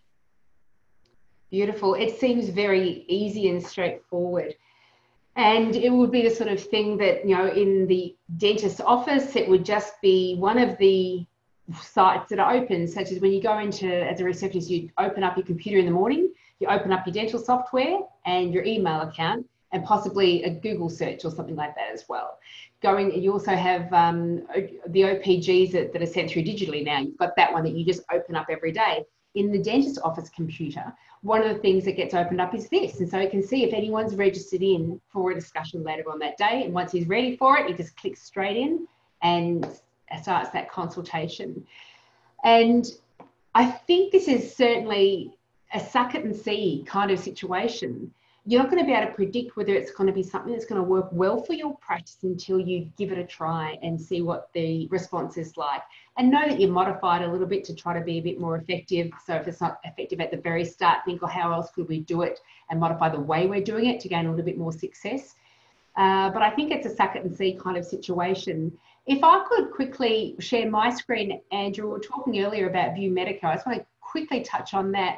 Beautiful. It seems very easy and straightforward. And it would be the sort of thing that, you know, in the dentist's office, it would just be one of the sites that are open, such as when you go into, as a receptionist, you open up your computer in the morning, you open up your dental software and your email account, and possibly a Google search or something like that as well. Going, you also have um, the O P Gs that, that are sent through digitally now. You've got that one that you just open up every day. In the dentist office computer, one of the things that gets opened up is this. And so you can see if anyone's registered in for a discussion later on that day. And once he's ready for it, he just clicks straight in and starts that consultation. And I think this is certainly a suck it and see kind of situation. You're not going to be able to predict whether it's going to be something that's going to work well for your practice until you give it a try and see what the response is like. And know that you modify it a little bit to try to be a bit more effective. So if it's not effective at the very start, think, oh, how else could we do it, and modify the way we're doing it to gain a little bit more success. Uh, but I think it's a suck it and see kind of situation. If I could quickly share my screen, Andrew, we were talking earlier about View Medica. I just want to quickly touch on that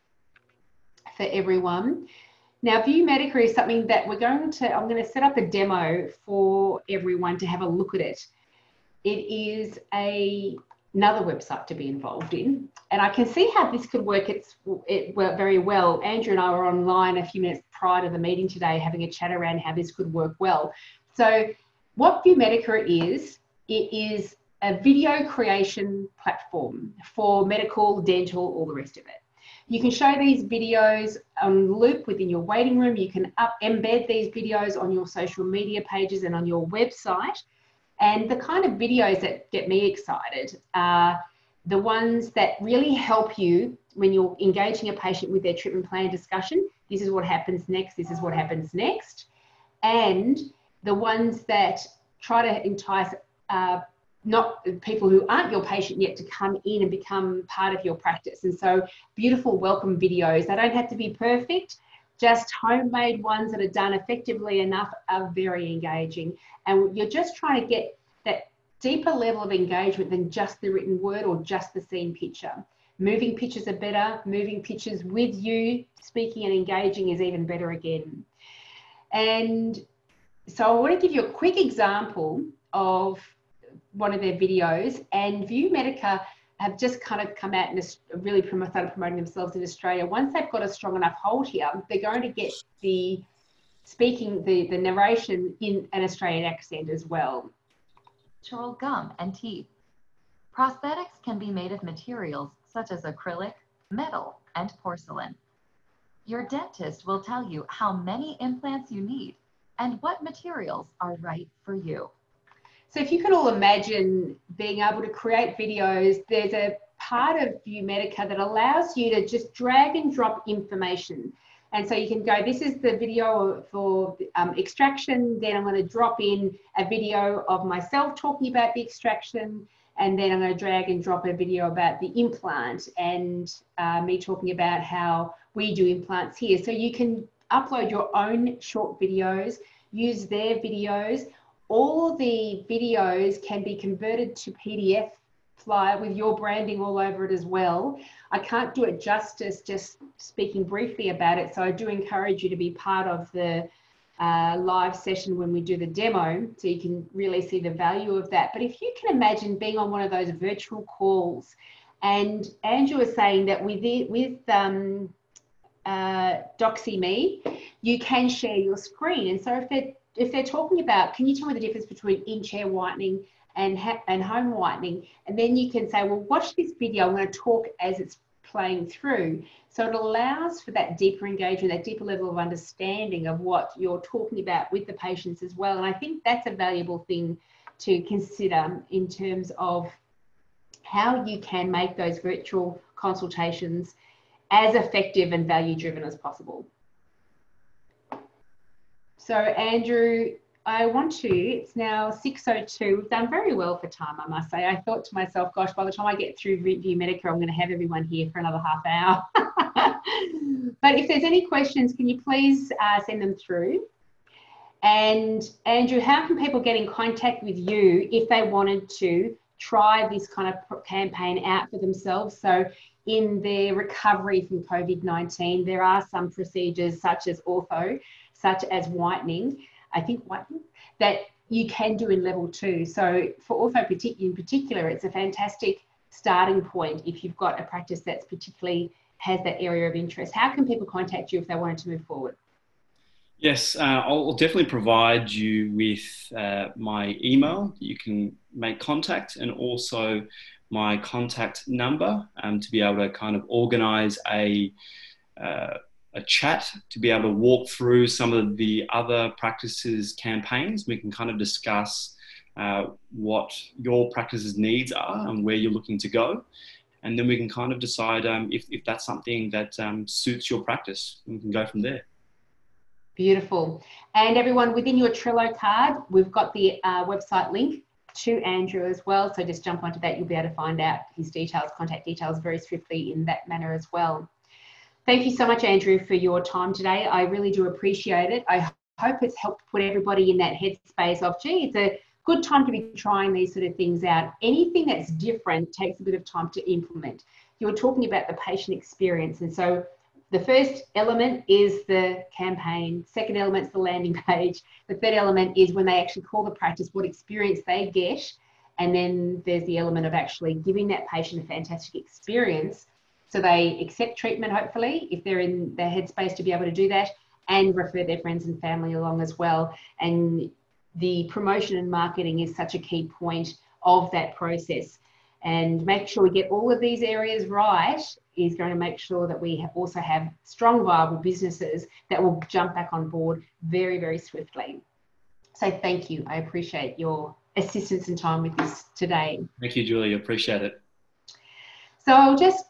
for everyone. Now, View Medica is something that we're going to, I'm going to set up a demo for everyone to have a look at it. It is a, another website to be involved in. And I can see how this could work it's, it very well. Andrew and I were online a few minutes prior to the meeting today having a chat around how this could work well. So what View Medica is, it is a video creation platform for medical, dental, all the rest of it. You can show these videos on loop within your waiting room. You can up, embed these videos on your social media pages and on your website. And the kind of videos that get me excited are the ones that really help you when you're engaging a patient with their treatment plan discussion. This is what happens next. This is what happens next. And the ones that try to entice uh, not people who aren't your patient yet to come in and become part of your practice. And so beautiful welcome videos. They don't have to be perfect. Just homemade ones that are done effectively enough are very engaging. And you're just trying to get that deeper level of engagement than just the written word or just the scene picture. Moving pictures are better. Moving pictures with you speaking and engaging is even better again. And so I want to give you a quick example of one of their videos, and View Medica have just kind of come out and really started promoting themselves in Australia. Once they've got a strong enough hold here, they're going to get the speaking, the, the narration in an Australian accent as well. Natural gum and teeth. Prosthetics can be made of materials such as acrylic, metal, and porcelain. Your dentist will tell you how many implants you need and what materials are right for you. So if you can all imagine being able to create videos, there's a part of ViewMedica that allows you to just drag and drop information. And so you can go, this is the video for um, extraction, then I'm going to drop in a video of myself talking about the extraction, and then I'm going to drag and drop a video about the implant and uh, me talking about how we do implants here. So you can upload your own short videos, use their videos. All the videos can be converted to P D F flyer with your branding all over it as well. I can't do it justice just speaking briefly about it, so I do encourage you to be part of the uh, live session when we do the demo, so you can really see the value of that. But if you can imagine being on one of those virtual calls, and Andrew was saying that with it, with um, uh, DoxyMe, you can share your screen, and so if they're if they're talking about, can you tell me the difference between in-chair whitening and and home whitening, and then you can say, well, watch this video, I'm going to talk as it's playing through. So it allows for that deeper engagement, that deeper level of understanding of what you're talking about with the patients as well. And I think that's a valuable thing to consider in terms of how you can make those virtual consultations as effective and value driven as possible. So Andrew, I want to, it's now six oh two, we've done very well for time, I must say. I thought to myself, gosh, by the time I get through ViewMedica, I'm going to have everyone here for another half hour. But if there's any questions, can you please uh, send them through? And Andrew, how can people get in contact with you if they wanted to try this kind of campaign out for themselves? So in their recovery from COVID nineteen, there are some procedures such as ortho, such as whitening, I think whitening, that you can do in level two. So for ortho in particular, it's a fantastic starting point if you've got a practice that's particularly has that area of interest. How can people contact you if they wanted to move forward? Yes, uh, I'll definitely provide you with uh, my email. You can make contact, and also my contact number um, to be able to kind of organise a uh, a chat to be able to walk through some of the other practices' campaigns. We can kind of discuss uh, what your practice's needs are and where you're looking to go. And then we can kind of decide um, if, if that's something that um, suits your practice, and we can go from there. Beautiful. And everyone, within your Trello card, we've got the uh, website link to Andrew as well. So just jump onto that. You'll be able to find out his details, contact details very swiftly in that manner as well. Thank you so much, Andrew, for your time today. I really do appreciate it. I hope it's helped put everybody in that headspace of, gee, it's a good time to be trying these sort of things out. Anything that's different takes a bit of time to implement. You were talking about the patient experience. And so the first element is the campaign. Second element is the landing page. The third element is when they actually call the practice, what experience they get. And then there's the element of actually giving that patient a fantastic experience, so they accept treatment, hopefully, if they're in their headspace to be able to do that, and refer their friends and family along as well. And the promotion and marketing is such a key point of that process. And make sure we get all of these areas right is going to make sure that we have also have strong, viable businesses that will jump back on board very, very swiftly. So thank you. I appreciate your assistance and time with this today. Thank you, Julie. Appreciate it. So I'll just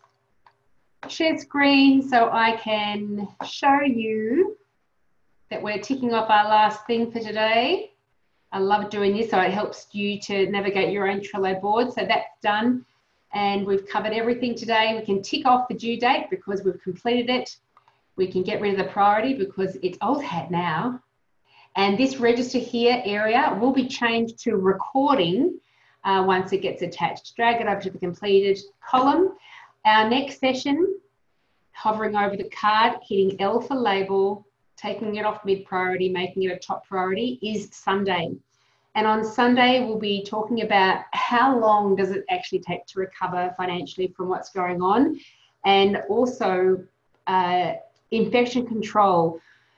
share screen so I can show you that we're ticking off our last thing for today. I love doing this, so it helps you to navigate your own Trello board. So that's done, and we've covered everything today. We can tick off the due date because we've completed it. We can get rid of the priority because it's old hat now. And this register here area will be changed to recording uh, once it gets attached. Drag it over to the completed column. Our next session, hovering over the card, hitting L for label, taking it off mid-priority, making it a top priority, is Sunday. And on Sunday, we'll be talking about how long does it actually take to recover financially from what's going on, and also uh, infection control.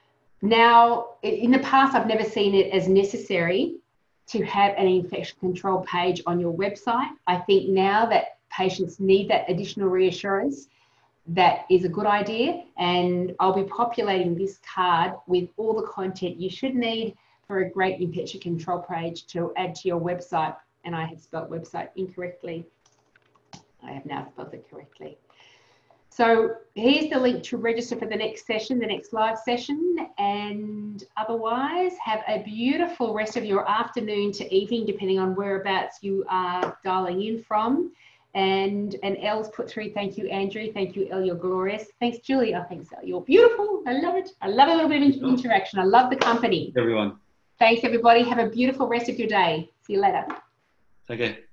Now, in the past, I've never seen it as necessary to have an infection control page on your website. I think now that patients need that additional reassurance, that is a good idea, and I'll be populating this card with all the content you should need for a great InPetya control page to add to your website. And I had spelt website incorrectly. I have now spelled it correctly. So here's the link to register for the next session, the next live session. And otherwise, have a beautiful rest of your afternoon to evening, depending on whereabouts you are dialing in from. And, and Elle's put through, thank you, Andrew. Thank you, Elle, you're glorious. Thanks, Julie. Oh, thanks, Elle. You're beautiful. I love it. I love a little bit of interaction. I love the company. Everyone. Thanks, everybody. Have a beautiful rest of your day. See you later. Okay.